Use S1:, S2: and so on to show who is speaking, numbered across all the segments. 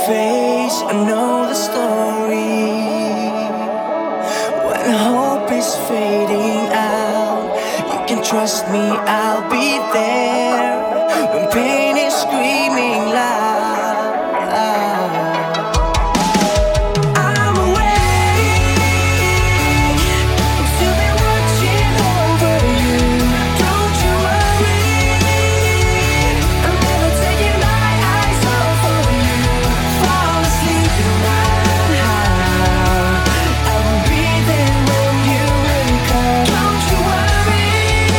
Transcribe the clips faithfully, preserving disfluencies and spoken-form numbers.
S1: face, I know the story. When hope is fading out, you can trust me, I'll be there. When pain is screaming loud, I'm awake, still been watching over you. Don't you worry, I'm never taking my eyes off of you. Fall asleep now, I will be there when you wake up. Don't you worry,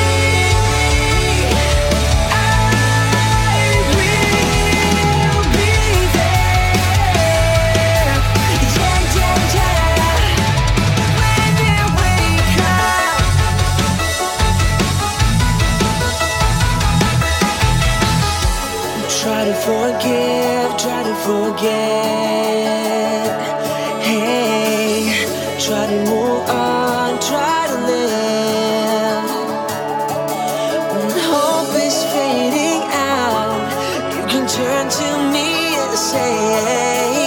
S1: I will be there. Yeah, yeah, yeah. When you wake up, try to forgive, try to forget. Hey, try to move on, try to live. When hope is fading out, you can turn to me and say,